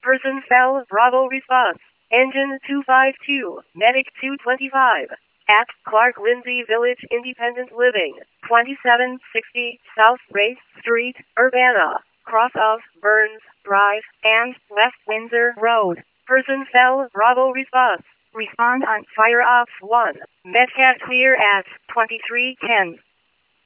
Person fell. Bravo response. Engine 252. Medic 225. At Clark Lindsay Village Independent Living. 2760 South Race Street, Urbana. Cross of Burns Drive and West Windsor Road. Person fell. Bravo response. Respond on fire off 1. Medcat clear at 2310.